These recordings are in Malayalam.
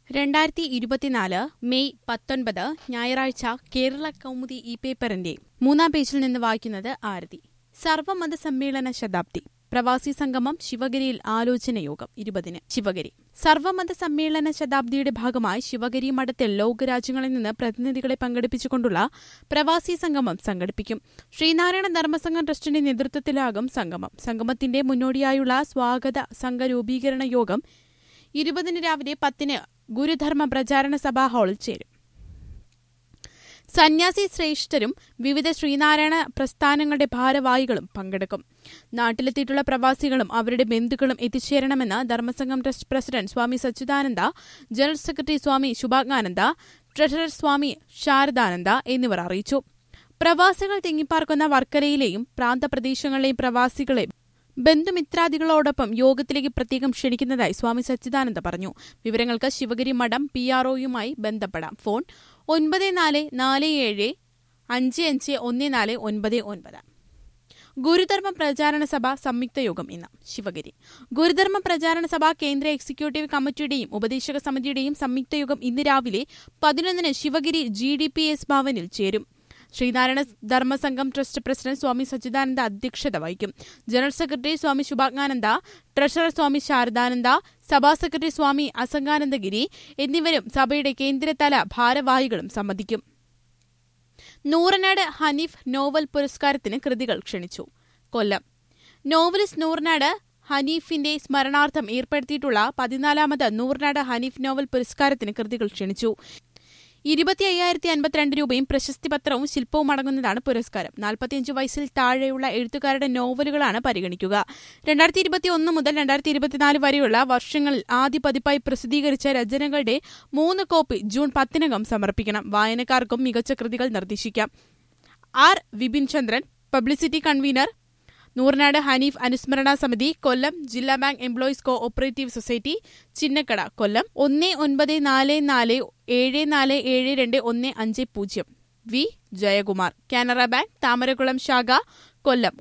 2024 മെയ് 19 ഞായറാഴ്ച കേരള കൗമുദി ഈ പേപ്പറിന്റെ 3-ാം പേജിൽ നിന്ന് വായിക്കുന്നത് ആരതി. സർവമത സമ്മേളന ശതാബ്ദി പ്രവാസി സംഗമം ശിവഗിരിയിൽ ആലോചനയോഗം 20-ന് ശിവഗിരി. സർവമത സമ്മേളന ശതാബ്ദിയുടെ ഭാഗമായി ശിവഗിരി മഠത്തിൽ ലോകരാജ്യങ്ങളിൽ നിന്ന് പ്രതിനിധികളെ പങ്കെടുപ്പിച്ചുകൊണ്ടുള്ള പ്രവാസി സംഗമം സംഘടിപ്പിക്കും. ശ്രീനാരായണ ധർമ്മസംഘം ട്രസ്റ്റിന്റെ നേതൃത്വത്തിലാകും സംഗമം. സംഗമത്തിന്റെ മുന്നോടിയായുള്ള സ്വാഗത സംഘ രൂപീകരണ യോഗം 20-ന് രാവിലെ 10-ന് ഗുരുധർമ്മ പ്രചാരണ സഭാ ഹാളിൽ ചേരും. സന്യാസി ശ്രേഷ്ഠരും വിവിധ ശ്രീനാരായണ പ്രസ്ഥാനങ്ങളുടെ ഭാരവാഹികളും പങ്കെടുക്കും. നാട്ടിലെത്തിയിട്ടുള്ള പ്രവാസികളും അവരുടെ ബന്ധുക്കളും എത്തിച്ചേരണമെന്ന് Dharmasangham trust president Swami Sachidananda, general secretary Swami Subhagananda, treasurer Swami Sharadananda എന്നിവർ അറിയിച്ചു. പ്രവാസികൾ തിങ്ങിപ്പാർക്കുന്ന വർക്കലയിലെയും പ്രാന്തപ്രദേശങ്ങളിലെയും പ്രവാസികളെ ബന്ധുമിത്രാദികളോടൊപ്പം യോഗത്തിലേക്ക് പ്രത്യേകം ക്ഷണിക്കുന്നതായി സ്വാമി സച്ചിദാനന്ദ പറഞ്ഞു. വിവരങ്ങൾക്ക് ശിവഗിരി മഠം PROയുമായി ബന്ധപ്പെടാം. ഫോൺ 9447551499. ഗുരുധർമ്മ പ്രചാരണ സഭ സംയുക്ത യോഗം ഇന്ന് ശിവഗിരി. ഗുരുധർമ്മ പ്രചാരണ സഭ കേന്ദ്ര എക്സിക്യൂട്ടീവ് കമ്മിറ്റിയുടെയും ഉപദേശക സമിതിയുടെയും സംയുക്ത യോഗം ഇന്ന് രാവിലെ 11-ന് ശിവഗിരി GDPS ഭവനിൽ ചേരും. ശ്രീനാരായണ ധർമ്മസംഘം ട്രസ്റ്റ് പ്രസിഡന്റ് സ്വാമി സച്ചിദാനന്ദ അധ്യക്ഷത വഹിക്കും. General secretary Swami Subhagananda, treasurer Swami Sharadananda, സഭാ സെക്രട്ടറി സ്വാമി അസംഗാനന്ദഗിരി എന്നിവരും സഭയുടെ കേന്ദ്രതല ഭാരവാഹികളും സംബന്ധിക്കും. നൂറനാട് ഹനീഫ് നോവൽ പുരസ്കാരത്തിന് കൃതികൾ ക്ഷണിച്ചു. കൊല്ലം. നോവലിസ്റ്റ് നൂറനാട് ഹനീഫിന്റെ സ്മരണാർത്ഥം ഏർപ്പെടുത്തിയിട്ടുള്ള 14-ാമത് നൂറനാട് ഹനീഫ് നോവൽ പുരസ്കാരത്തിന് കൃതികൾ ക്ഷണിച്ചു. 25,052 രൂപയും പ്രശസ്തിപത്രവും ശില്പവും അടങ്ങുന്നതാണ് പുരസ്കാരം. 45 വയസ്സിൽ താഴെയുള്ള എഴുത്തുകാരുടെ നോവലുകളാണ് പരിഗണിക്കുക. 2021 മുതൽ 2024 വരെയുള്ള വർഷങ്ങളിൽ ആദ്യ പതിപ്പായി പ്രസിദ്ധീകരിച്ച രചനകളുടെ 3 കോപ്പി ജൂൺ 10-നകം സമർപ്പിക്കണം. വായനക്കാർക്കും മികച്ച കൃതികൾ നിർദ്ദേശിക്കാം. R. Vipin Chandran, publicity convener, Nooranad Hanif അനുസ്മരണ സമിതി, കൊല്ലം ജില്ലാ bank employees cooperative society, Chinnakada, Kollam 194474721550. വി. ജയകുമാർ, കാനറ ബാങ്ക് താമരകുളം ശാഖ, കൊല്ലം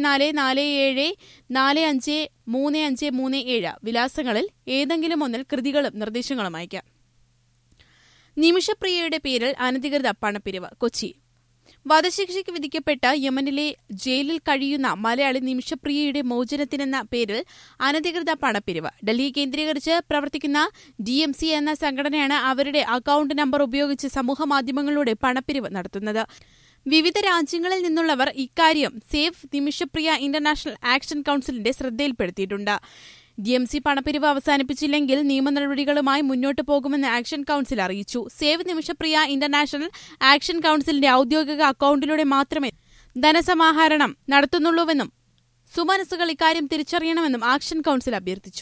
9447453537. വിലാസങ്ങളിൽ ഏതെങ്കിലും ഒന്നിൽ കൃതികളും നിർദ്ദേശങ്ങളും അയക്കാം. നിമിഷപ്രിയയുടെ പേരിൽ അനധികൃത പണപ്പിരിവ്. കൊച്ചി. വധശിക്ഷയ്ക്ക് വിധിക്കപ്പെട്ട യമനിലെ ജയിലിൽ കഴിയുന്ന മലയാളി നിമിഷപ്രിയയുടെ മോചനത്തിനെന്ന പേരിൽ അനധികൃത പണപ്പിരിവ്. ഡൽഹി കേന്ദ്രീകരിച്ച് പ്രവർത്തിക്കുന്ന DMC എന്ന സംഘടനയാണ് അവരുടെ അക്കൌണ്ട് നമ്പർ ഉപയോഗിച്ച് സമൂഹമാധ്യമങ്ങളിലൂടെ പണപ്പിരിവ് നടത്തുന്നത്. വിവിധ രാജ്യങ്ങളിൽ നിന്നുള്ളവർ ഇക്കാര്യം സേവ് നിമിഷപ്രിയ ഇന്റർനാഷണൽ ആക്ഷൻ കൌൺസിലിന്റെ ശ്രദ്ധയിൽപ്പെടുത്തിയിട്ടുണ്ട്. DMC പണപ്പിരിവ് അവസാനിപ്പിച്ചില്ലെങ്കിൽ നിയമ നടപടികളുമായി മുന്നോട്ടു പോകുമെന്ന് ആക്ഷൻ കൌൺസിൽ അറിയിച്ചു. സേവ് നിമിഷപ്രിയ ഇന്റർനാഷണൽ ആക്ഷൻ കൌൺസിലിന്റെ ഔദ്യോഗിക അക്കൌണ്ടിലൂടെ മാത്രമേ ധനസമാഹരണം നടത്തുന്നുള്ളൂവെന്നും സുമനസ്സുകൾ ഇക്കാര്യം തിരിച്ചറിയണമെന്നും ആക്ഷൻ കൌൺസിൽ അഭ്യർത്ഥിച്ചു.